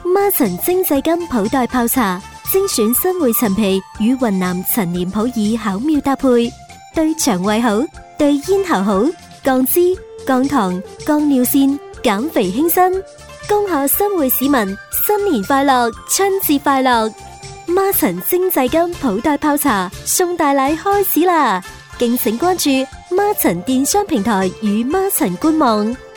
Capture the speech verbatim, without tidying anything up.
孖陳精製金普袋泡茶，精選新會陳皮與雲南陳年普洱巧妙搭配，對腸胃好，對咽喉好，降脂、降糖、降尿線，減肥輕身。恭賀新會市民新年快樂，春節快樂！孖陳精製金普袋泡茶送大禮開始啦！敬請關注孖陳電商平台與孖陳官網。